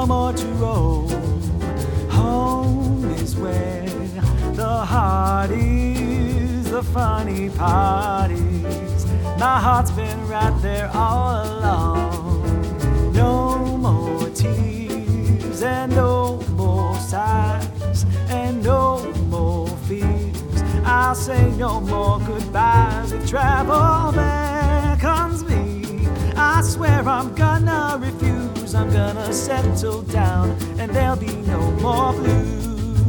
no more to roam. Home is where the heart is, the funny parties. My heart's been right there all along. No more tears and no more sighs and no more fears. I'll say no more goodbyes. If travel beckons me, I swear I'm gonna refuse. I'm gonna settle down and there'll be no more blues.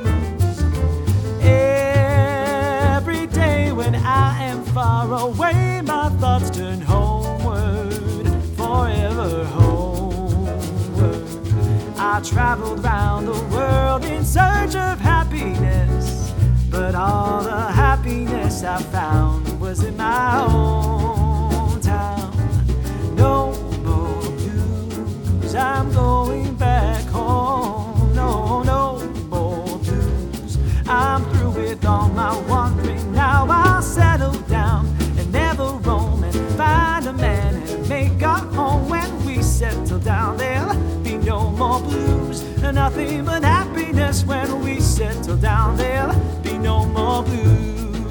Every day when I am far away, my thoughts turn homeward, forever homeward. I traveled round the world in search of happiness, but all the happiness I found was in my own town. No more blues, I'm going back home. No, no more blues, I'm through with all my wandering. Now I'll settle down and never roam and find a man and make our home. When we settle down, there'll be no more blues, nothing but happiness. When we settle down, there'll be no more blues.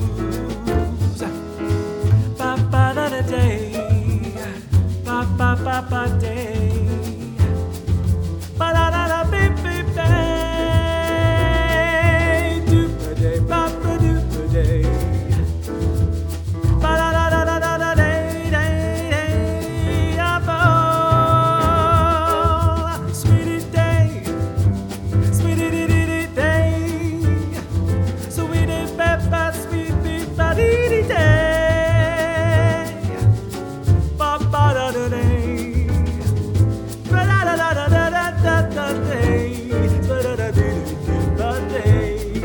Ba ba da da day, ba ba ba ba day, ba da da da beep beep day, do ba day, ba ba do ba day, ba da da da da da da day day day, da ba. Sweetie day, sweetie dee dee dee day, sweetie ba ba sweet beep ba dee dee day, ba ba da da day, ba da da da da da da da day, ba da da dee dee dee ba day.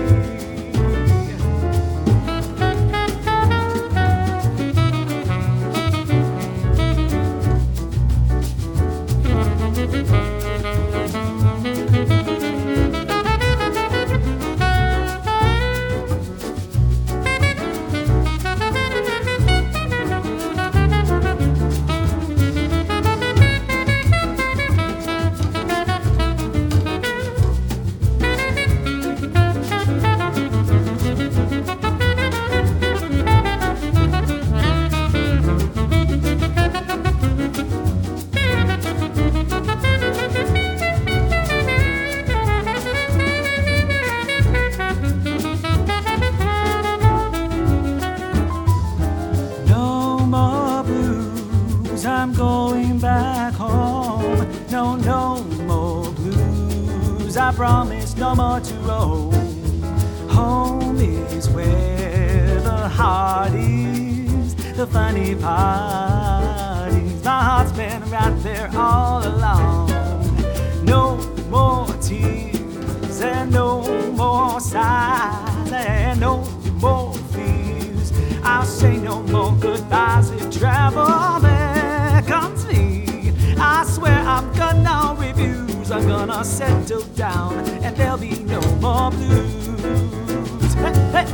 I'm going back home. No, no more blues, I promise no more to roam. Home is where the heart is, the funny parties. My heart's been right there all along. No more tears and no more sighs and no more fears. I'll say no more goodbyes if travel beckons me. I swear I'm gonna refuse. I'm gonna settle down and there'll be no more blues. Hey, hey.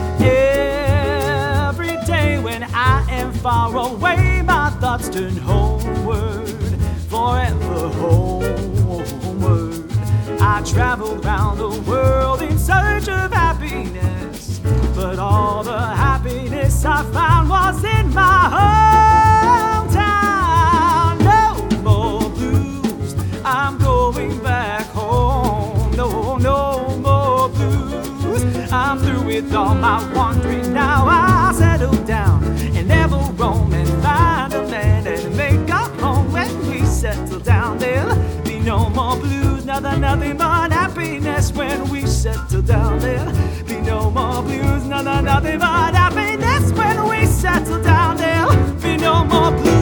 Every day when I am far away, my thoughts turn homeward, forever homeward. I traveled round the world in search of happiness, but all the happiness I found was in my hometown. No more blues, I'm going back home. No, no more blues, I'm through with all my wandering. Now I'll settle down and never roam and find a man and make a home. When we settle down, there'll be no more blues, nothing but happiness. When we settle down, there'll be no more blues, nothing but happiness. When we settle down, there'll be no more blues.